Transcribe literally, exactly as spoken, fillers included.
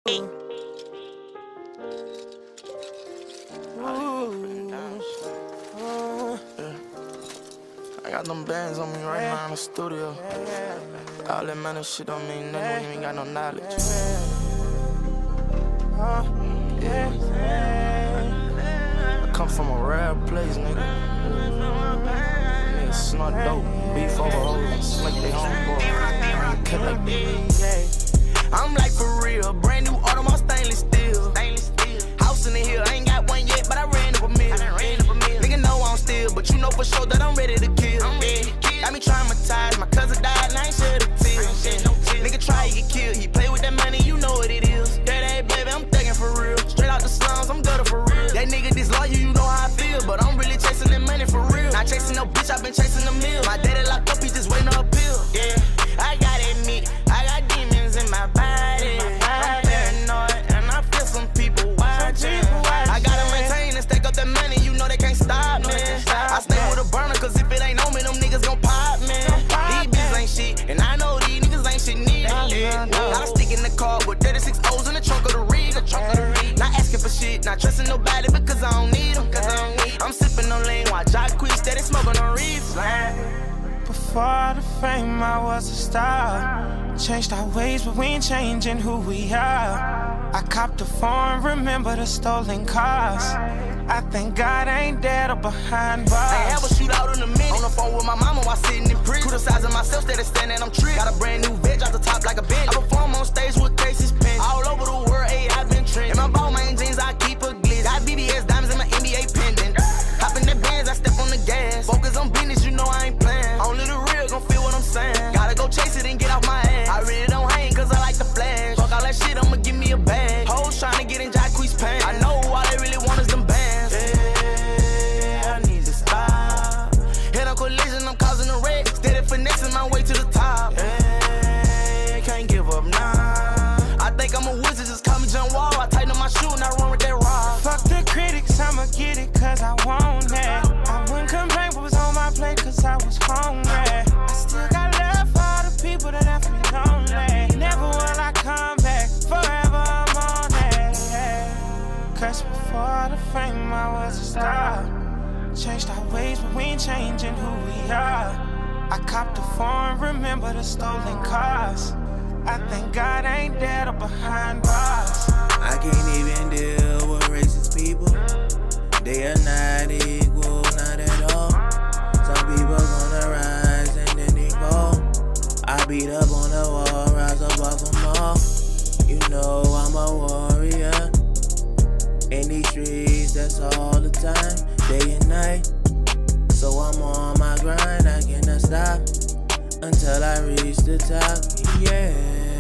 I got them bands on me right now in the studio. All that money shit don't mean nothing when you ain't got no knowledge. I come from a rare place, nigga. Niggas snort dope, beef over hoes, slick they homeboy. Cut like this. I'm like for real, brand new auto, my stainless steel. House in the hill, I ain't got one yet, but I ran up a mill. Nigga know I don't steal, but you know for sure that I'm ready to kill. Yeah. Got me traumatized, my cousin died and I ain't shed a tear. Nigga try to get killed, he play with that money, you know what it is. That hey baby, I'm thuggin' for real. Straight out the slums, I'm gutter for real. That nigga disloyal, you know how I feel, but I'm really chasing that money for real. Not chasing no bitch, I been chasing the meal. My daddy locked up, he just waiting on a pill. Yeah, I gotta admit, I got demons in my body. I'm paranoid and I feel some people watching. I gotta maintain and stack up that money, you know they can't stop me. I stay with a burner, cause if it ain't on me, them niggas gon' pop me. These bitches ain't shit, and I know these niggas ain't shit neither. Yeah. I stick in the car with thirty-six O's in the trunk of the rig. Not asking for shit, not trusting nobody because I don't need them. I'm sipping on lean while Jock Queen steady smoking on reefs. Before the fame, I was a star. Changed our ways, but we ain't changing who we are. I copped the phone, remember the stolen cars. I thank God I ain't dead or behind bars. I ain't have a shootout in a minute. On the phone with my mama while sitting in prison. Criticizing myself, steady standing, I'm tricked. Got a brand new veg off the top like a bench. I perform on stage with cases pinned. All over the world, ayy, I've been trending. In my ball main jeans, I keep a glitz. Got B B S diamonds in my N B A pendant. Hop in that Benz, I step on the gas. Focus on business, you know I ain't playing. Only the real gon' feel what I'm saying. Gotta go chase it and get off my ass. I really don't hang cause I like the flash. Fuck all that shit, I'ma give me a bag. Hoes tryna get in Jock Queen's pants. I know all they really want is them bands. Yeah, I need to stop. Head on collision, I'm causing a wreck. Steady finessing my way to the top. Yeah, can't give up now. I think I'm a wizard, just call me John Wall. I tighten up my shoe and I run with that rock. Fuck the critics, I'ma get it cause I want that. I wouldn't complain what was on my plate cause I was hungry. I still got love for all the people that left me lonely. Never will I come back, forever I'm on that. Yeah. Cause before the fame I was a star. Changed our ways but we ain't changing who we are. I copped the phone, remember the stolen cars. I thank God I ain't dead or behind bars. I can't even deal with racist people. They are not equal, not at all. Some people gonna rise and then they fall. I beat up on the wall, rise up off them all. You know I'm a warrior. In these streets, that's all the time, day and night. So I'm on my grind, I cannot stop until I reach the top, yeah.